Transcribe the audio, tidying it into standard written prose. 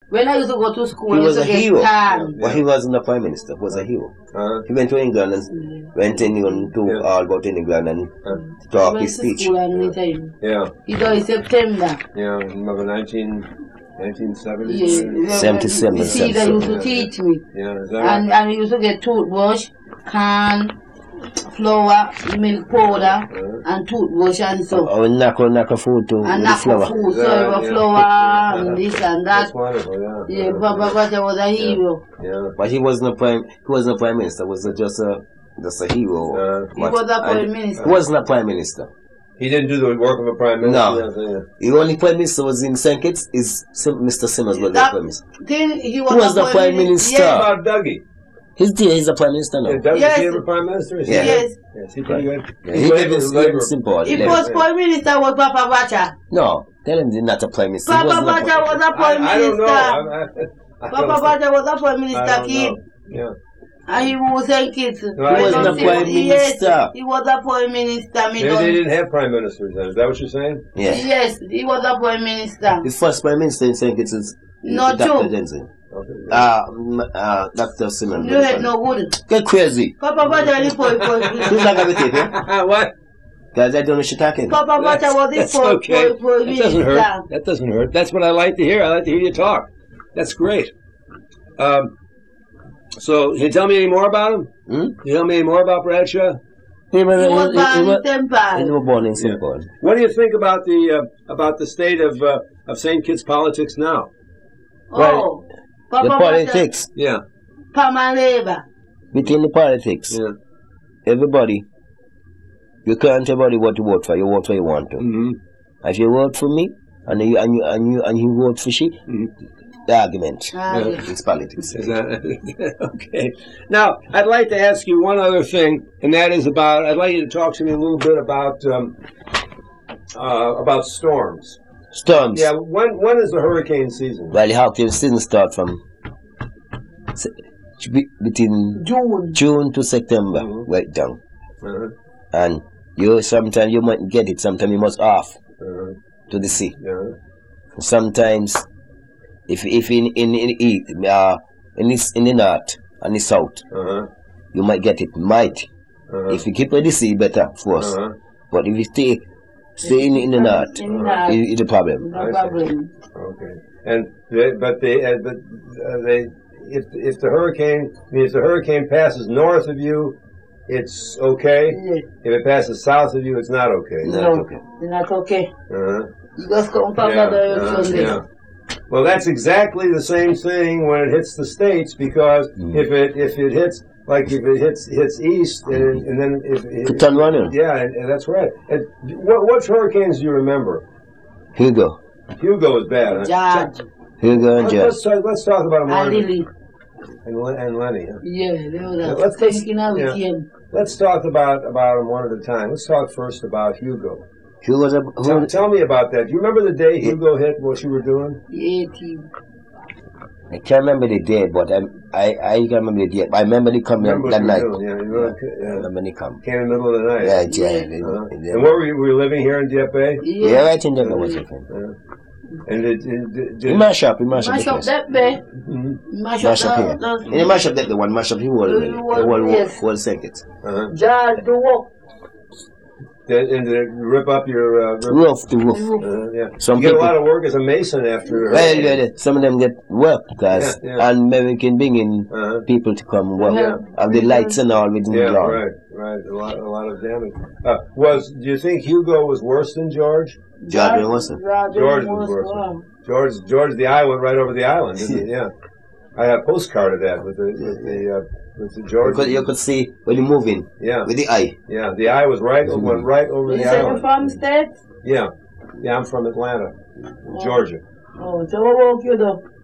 When I used to go to school, He was a hero. Tan. But he wasn't a prime minister. He was a hero. He went to England and went in to all about England and talk his speech. Yeah. He died in September. Yeah, remember 1970? Yeah. 77. The seed used to teach me. Yeah, is that right? And we used to get toothbrush, can, flour, milk powder, and toothbrush and so. Oh, knock food too. And knock flour. food, so flour and this and that. That's wonderful, yeah. Yeah, Papa Bata was a hero. Yeah. But he wasn't a prime minister. He was just a hero. He was a prime minister. He wasn't a prime minister. He didn't do the work of a prime minister. No. The only prime minister was in St. Kitts is Mr. Simmons was the prime minister. He was the prime minister. What about Dougie? He's a prime minister now. Yeah, Dougie's ever prime minister? Yes. Yes, he pretty good. Yeah, he lives simple. He was prime minister was Papa Bata. No, tell him he's not a prime minister. Papa Bata was a prime minister. I don't know. Papa Bata was a prime minister kid. Yeah. And he was a kid. He wasn't a prime minister. Yes, he was a prime minister. Maybe they didn't have prime ministers then. Is that what you're saying? Yeah. Yes, he was a prime minister. The first prime minister in St. Kitts is Dr. Jensen. Dr. Simmons. You had no good. Get crazy. Papa Bata was the Who's not going to take it? What? Guys, I don't know what you're talking. Papa Bata was That's the okay. minister. That doesn't hurt. That doesn't hurt. That's what I like to hear. I like to hear you talk. That's great. So, can you tell me any more about him? Can you tell me any more about Bradshaw? He was born in St. Paul. What do you think about the state of St. Kitts politics now? Oh, the politics. Yeah. Pamaleva. Between the politics. Yeah. Everybody. You can't tell everybody what to vote for. You vote for you want to. Mm-hmm. If you vote for me and you vote for she, the argument. It's politics. Is that okay? Now, I'd like to ask you one other thing, and that is I'd like you to talk to me a little bit about storms. Storms. Yeah. When is the hurricane season? Well, the hurricane season starts from between June to September, right down. And sometimes you might get it. Sometimes you must off to the sea. Sometimes, if in the north and the south, you might get it. If you keep at the sea, better for us. But if you stay in the north, it's a problem. No problem. Okay. And if the hurricane passes north of you, it's okay. If it passes south of you, it's not okay. No, it's not okay. You just come from the direction. Yeah. Well, that's exactly the same thing when it hits the States, because if it hits east and then if it turn running. Yeah, and that's right. And what hurricanes do you remember? Hugo is bad. Huh? George. Hugo and George. Let's talk about them. And Lily. And Lenny. Huh? Yeah, they were Let's talk about them one at a time. Let's talk first about Hugo. Hugo's Tell me about that. Do you remember the day Hugo hit, what you were doing? 18. I can't remember the day, but I can't remember the day. I remember the coming that night. I remember the come. Came in the middle of the night. Yeah. And where were you living here in Dieppe? Yeah, right in Dieppe was it. And did mash up that bay. Mash up here. And mash up that the one mash up the whole circuit. George, the walk. And rip up your roof. Yeah. Some you get a lot of work as a mason after. Well, some of them get work because and maybe we can bring in people to come work and the lights and all within the lawn. Right. A lot of damage. Do you think Hugo was worse than George? George wasn't. George was worse. George, the eye went right over the island, didn't it? Yeah. I have a postcard of that with the George. You could see when you're moving. Yeah. With the eye. Yeah, the eye was went right over the island. You from States? Yeah. Yeah, I'm from Atlanta, Georgia. Oh, so what work you do?